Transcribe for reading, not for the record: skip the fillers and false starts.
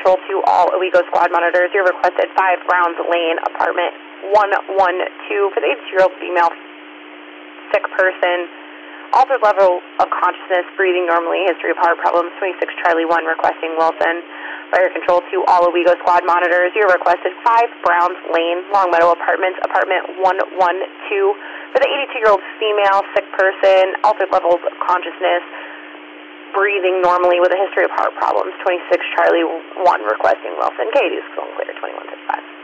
control to all Owego squad monitors. You're requested 5 Browns Lane, apartment 112 for the 82-year-old female sick person. Altered level of consciousness, breathing normally, history of heart problems, 26 Charlie 1 requesting Wilson. Fire control to all Owego squad monitors. You're requested 5 Browns Lane, Longmeadow Apartments, apartment 112 for the 82-year-old female sick person. Altered levels of consciousness, breathing normally with a history of heart problems, 26 Charlie 1 requesting Wilson. Katie's phone clear, 2165.